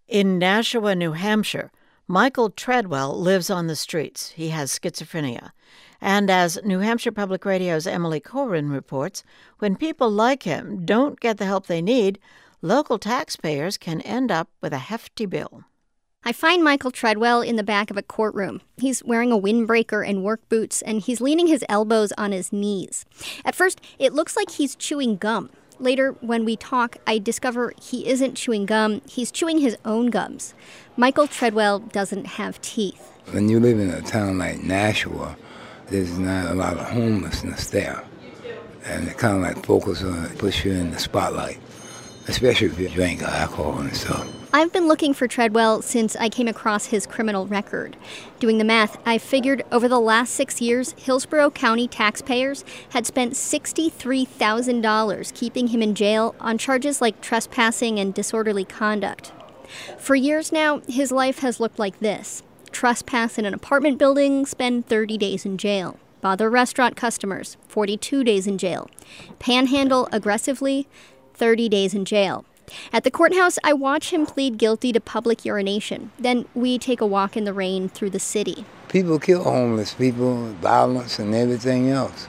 In Nashua, New Hampshire, Michael Treadwell lives on the streets. He has schizophrenia. And as New Hampshire Public Radio's Emily Corwin reports, when people like him don't get the help they need, local taxpayers can end up with a hefty bill. I find Michael Treadwell in the back of a courtroom. He's wearing a windbreaker and work boots, and he's leaning his elbows on his knees. At first, it looks like he's chewing gum. Later, when we talk, I discover he isn't chewing gum, he's chewing his own gums. Michael Treadwell doesn't have teeth. When you live in a town like Nashua, there's not a lot of homelessness there. And it kind of like push you in the spotlight, especially if you drink alcohol and stuff. I've been looking for Treadwell since I came across his criminal record. Doing the math, I figured over the last 6 years, Hillsborough County taxpayers had spent $63,000 keeping him in jail on charges like trespassing and disorderly conduct. For years now, his life has looked like this. Trespass in an apartment building, spend 30 days in jail. Bother restaurant customers, 42 days in jail. Panhandle aggressively, 30 days in jail. At the courthouse, I watch him plead guilty to public urination. Then we take a walk in the rain through the city. People kill homeless people, violence and everything else.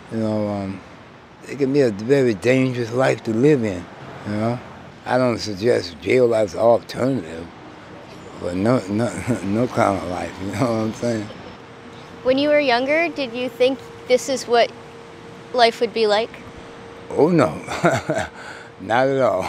It can be a very dangerous life to live in, I don't suggest jail as an alternative, but no kind of life, you know what I'm saying? When you were younger, did you think this is what life would be like? Oh, no. Not at all.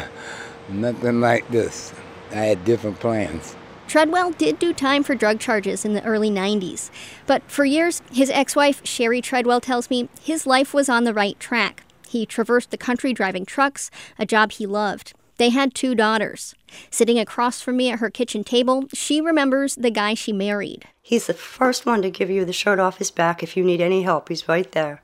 Nothing like this. I had different plans. Treadwell did do time for drug charges in the early 90s. But for years, his ex-wife, Sherry Treadwell, tells me his life was on the right track. He traversed the country driving trucks, a job he loved. They had 2 daughters. Sitting across from me at her kitchen table, she remembers the guy she married. He's the first one to give you the shirt off his back if you need any help. He's right there.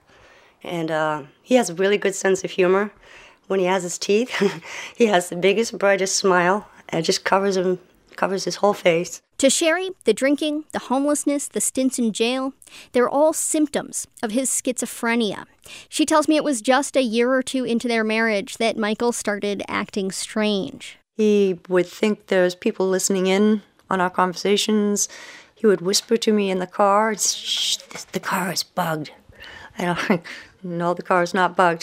And he has a really good sense of humor. When he has his teeth, he has the biggest, brightest smile. It just covers his whole face. To Sherry, the drinking, the homelessness, the stints in jail, they're all symptoms of his schizophrenia. She tells me it was just a year or 2 into their marriage that Michael started acting strange. He would think there's people listening in on our conversations. He would whisper to me in the car, "Shh, the car is bugged." No, the car's not bugged.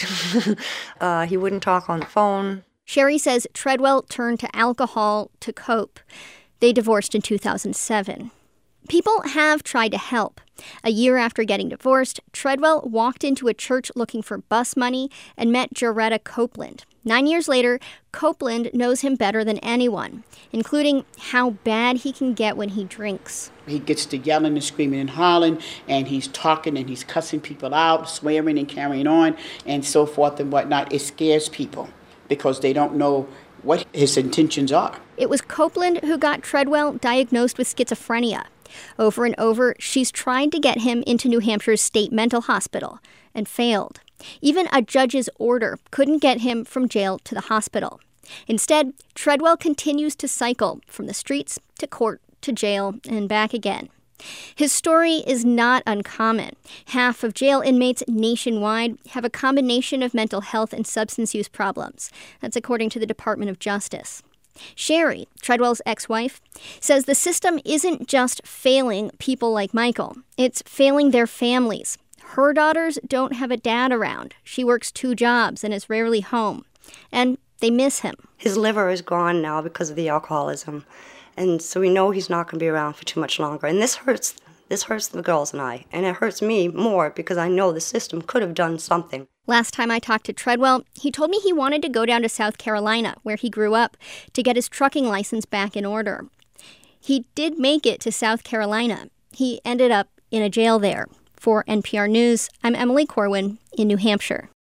He wouldn't talk on the phone. Sherry says Treadwell turned to alcohol to cope. They divorced in 2007. People have tried to help. A year after getting divorced, Treadwell walked into a church looking for bus money and met Jaretta Copeland. 9 years later, Copeland knows him better than anyone, including how bad he can get when he drinks. He gets to yelling and screaming and hollering, and he's talking and he's cussing people out, swearing and carrying on, and so forth and whatnot. It scares people because they don't know what his intentions are. It was Copeland who got Treadwell diagnosed with schizophrenia. Over and over, she's tried to get him into New Hampshire's state mental hospital and failed. Even a judge's order couldn't get him from jail to the hospital. Instead, Treadwell continues to cycle from the streets to court to jail and back again. His story is not uncommon. Half of jail inmates nationwide have a combination of mental health and substance use problems. That's according to the Department of Justice. Sherry, Treadwell's ex-wife, says the system isn't just failing people like Michael. It's failing their families. Her daughters don't have a dad around. She works 2 jobs and is rarely home. And they miss him. His liver is gone now because of the alcoholism. And so we know he's not going to be around for too much longer. And this hurts the girls and I. And it hurts me more because I know the system could have done something. Last time I talked to Treadwell, he told me he wanted to go down to South Carolina, where he grew up, to get his trucking license back in order. He did make it to South Carolina. He ended up in a jail there. For NPR News, I'm Emily Corwin in New Hampshire.